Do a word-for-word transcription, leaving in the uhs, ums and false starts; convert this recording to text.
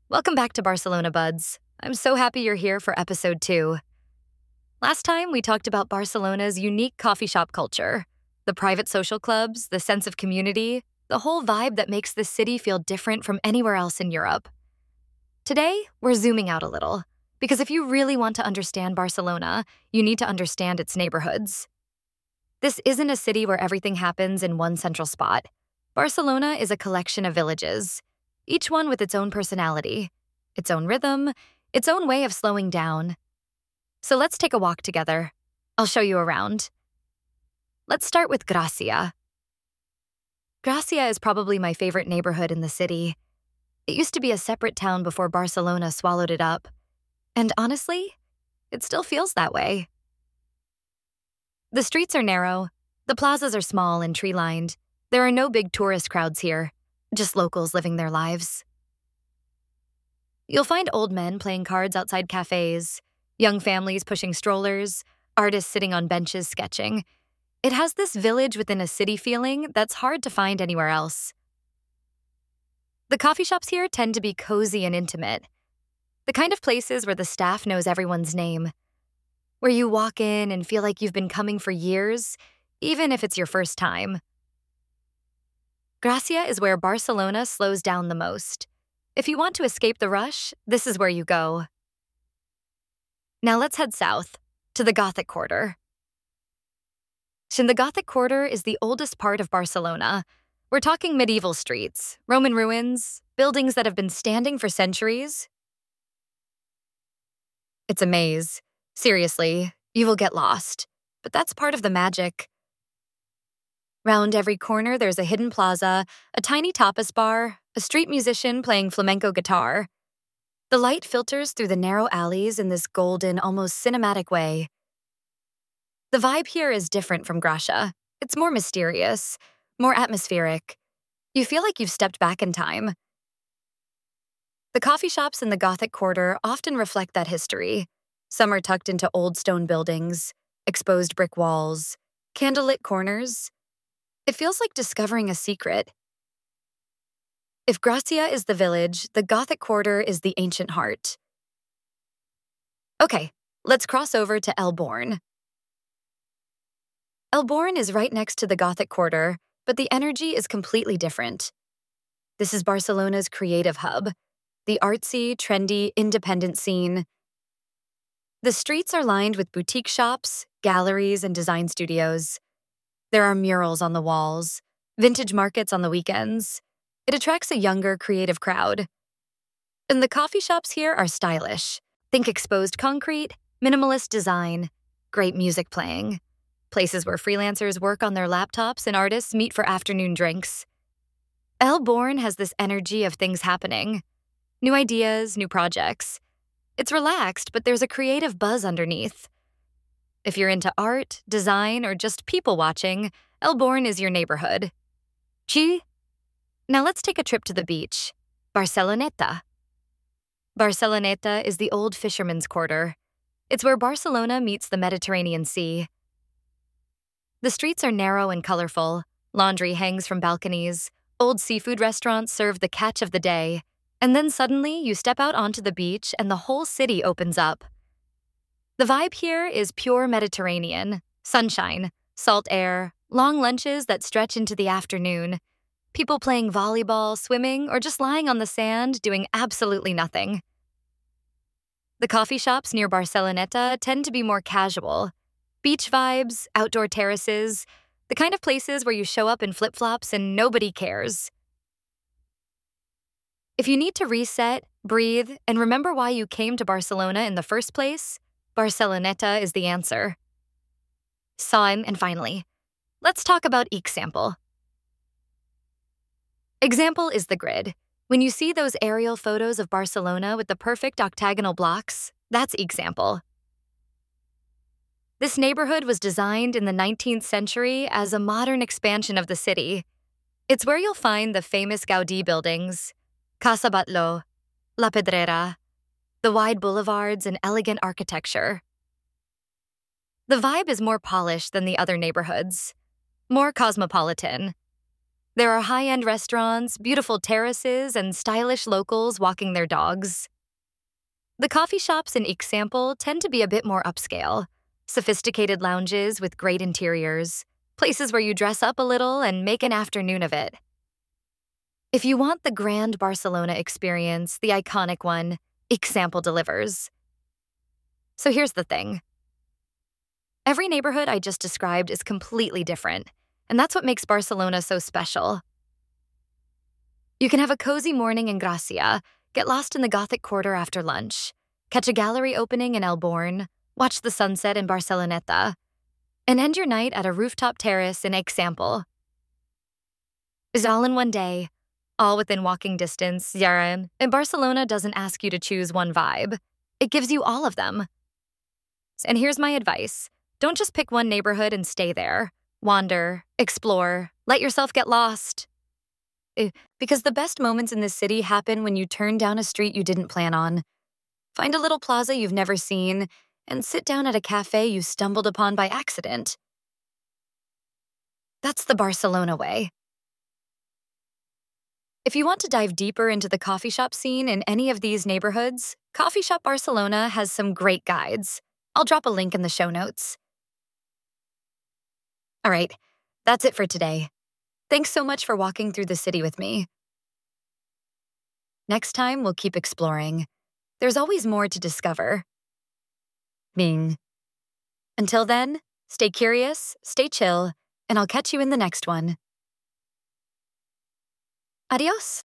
Welcome back to Barcelona Buds. I'm so happy you're here for episode two. Last time, we talked about Barcelona's unique coffee shop culture, the private social clubs, the sense of community, the whole vibe that makes this city feel different from anywhere else in Europe. Today, we're zooming out a little, because if you really want to understand Barcelona, you need to understand its neighborhoods. This isn't a city where everything happens in one central spot. Barcelona is a collection of villages, each one with its own personality, its own rhythm, its own way of slowing down. So let's take a walk together. I'll show you around. Let's start with Gracia. Gracia is probably my favorite neighborhood in the city. It used to be a separate town before Barcelona swallowed it up. And honestly, it still feels that way. The streets are narrow, the plazas are small and tree-lined. There are no big tourist crowds here, just locals living their lives. You'll find old men playing cards outside cafes, young families pushing strollers, artists sitting on benches sketching. It has this village within a city feeling that's hard to find anywhere else. The coffee shops here tend to be cozy and intimate, the kind of places where the staff knows everyone's name, where you walk in and feel like you've been coming for years, even if it's your first time. Gracia is where Barcelona slows down the most. If you want to escape the rush, this is where you go. Now let's head south, to the Gothic Quarter. The Gothic Quarter is the oldest part of Barcelona. We're talking medieval streets, Roman ruins, buildings that have been standing for centuries. It's a maze. Seriously, you will get lost. But that's part of the magic. Round every corner, there's a hidden plaza, a tiny tapas bar, a street musician playing flamenco guitar. The light filters through the narrow alleys in this golden, almost cinematic way. The vibe here is different from Gracia. It's more mysterious, more atmospheric. You feel like you've stepped back in time. The coffee shops in the Gothic Quarter often reflect that history. Some are tucked into old stone buildings, exposed brick walls, candlelit corners. It feels like discovering a secret. If Gracia is the village, the Gothic Quarter is the ancient heart. Okay, let's cross over to El Born. El Born is right next to the Gothic Quarter, but the energy is completely different. This is Barcelona's creative hub, the artsy, trendy, independent scene. The streets are lined with boutique shops, galleries, and design studios. There are murals on the walls, vintage markets on the weekends. It attracts a younger, creative crowd. And the coffee shops here are stylish. Think exposed concrete, minimalist design, great music playing. Places where freelancers work on their laptops and artists meet for afternoon drinks. El Born has this energy of things happening. New ideas, new projects. It's relaxed, but there's a creative buzz underneath. If you're into art, design, or just people watching, El Born is your neighborhood. Chi? Now let's take a trip to the beach. Barceloneta. Barceloneta is the old fisherman's quarter. It's where Barcelona meets the Mediterranean Sea. The streets are narrow and colorful. Laundry hangs from balconies. Old seafood restaurants serve the catch of the day. And then suddenly, you step out onto the beach and the whole city opens up. The vibe here is pure Mediterranean. Sunshine, salt air, long lunches that stretch into the afternoon. People playing volleyball, swimming, or just lying on the sand doing absolutely nothing. The coffee shops near Barceloneta tend to be more casual. Beach vibes, outdoor terraces, the kind of places where you show up in flip-flops and nobody cares. If you need to reset, breathe, and remember why you came to Barcelona in the first place, Barceloneta is the answer. So, and finally, let's talk about Example. Example is the grid. When you see those aerial photos of Barcelona with the perfect octagonal blocks, that's Example. This neighborhood was designed in the nineteenth century as a modern expansion of the city. It's where you'll find the famous Gaudí buildings, Casa Batlló, La Pedrera, the wide boulevards and elegant architecture. The vibe is more polished than the other neighborhoods, more cosmopolitan. There are high-end restaurants, beautiful terraces, and stylish locals walking their dogs. The coffee shops in Ixample tend to be a bit more upscale, sophisticated lounges with great interiors, places where you dress up a little and make an afternoon of it. If you want the grand Barcelona experience, the iconic one, Ixample delivers. So here's the thing. Every neighborhood I just described is completely different, and that's what makes Barcelona so special. You can have a cozy morning in Gracia, get lost in the Gothic Quarter after lunch, catch a gallery opening in El Born, watch the sunset in Barceloneta, and end your night at a rooftop terrace in Ixample. It's all in one day, all within walking distance, Yaram, and Barcelona doesn't ask you to choose one vibe. It gives you all of them. And here's my advice. Don't just pick one neighborhood and stay there. Wander, explore, let yourself get lost. Eh, Because the best moments in this city happen when you turn down a street you didn't plan on. Find a little plaza you've never seen, and sit down at a cafe you stumbled upon by accident. That's the Barcelona way. If you want to dive deeper into the coffee shop scene in any of these neighborhoods, Coffee Shop Barcelona has some great guides. I'll drop a link in the show notes. All right, that's it for today. Thanks so much for walking through the city with me. Next time, we'll keep exploring. There's always more to discover. Bing. Until then, stay curious, stay chill, and I'll catch you in the next one. Adios.